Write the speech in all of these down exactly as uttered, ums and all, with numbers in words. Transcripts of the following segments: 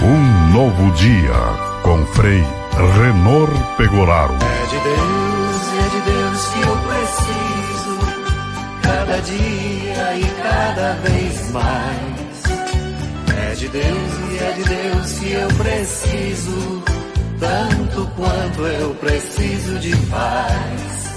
Um novo dia com Frei Renor Pegoraro. É de Deus, é de Deus que eu preciso, cada dia e cada vez mais. É de Deus e é de Deus que eu preciso, tanto quanto eu preciso de paz.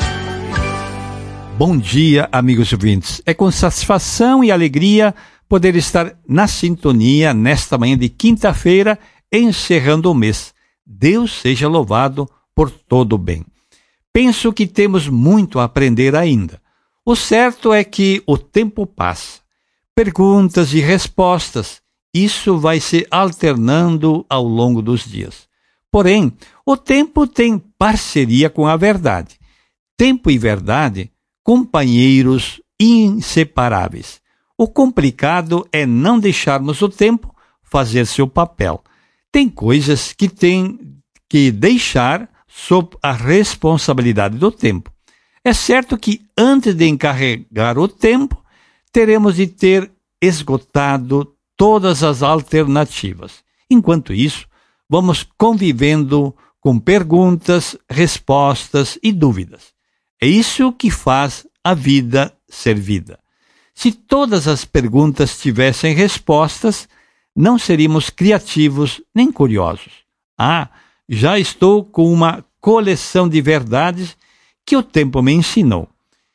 Bom dia, amigos ouvintes. É com satisfação e alegria poder estar na sintonia nesta manhã de quinta-feira, encerrando o mês. Deus seja louvado por todo o bem. Penso que temos muito a aprender ainda. O certo é que o tempo passa. Perguntas e respostas, isso vai se alternando ao longo dos dias. Porém, o tempo tem parceria com a verdade. Tempo e verdade, companheiros inseparáveis. O complicado é não deixarmos o tempo fazer seu papel. Tem coisas que tem que deixar sob a responsabilidade do tempo. É certo que antes de encarregar o tempo, teremos de ter esgotado todas as alternativas. Enquanto isso, vamos convivendo com perguntas, respostas e dúvidas. É isso que faz a vida ser vida. Se todas as perguntas tivessem respostas, não seríamos criativos nem curiosos. Ah, já estou com uma coleção de verdades que o tempo me ensinou.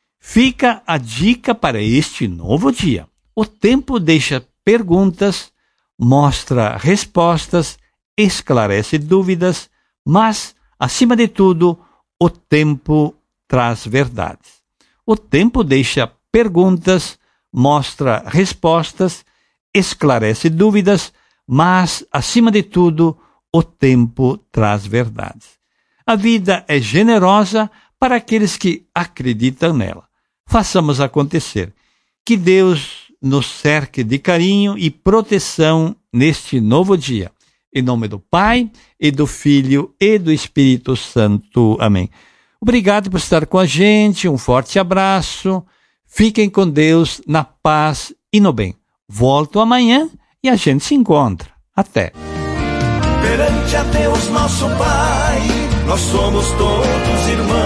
Fica a dica para este novo dia. O tempo deixa perguntas, mostra respostas, esclarece dúvidas, mas, acima de tudo, o tempo traz verdades. O tempo deixa perguntas, mostra respostas, esclarece dúvidas, mas, acima de tudo, o tempo traz verdades. A vida é generosa para aqueles que acreditam nela. Façamos acontecer. Que Deus nos cerque de carinho e proteção neste novo dia. Em nome do Pai, e do Filho, e do Espírito Santo. Amém. Obrigado por estar com a gente, um forte abraço. Fiquem com Deus, na paz e no bem. Volto amanhã e a gente se encontra. Até. Perante a Deus nosso Pai, nós somos todos irmãos.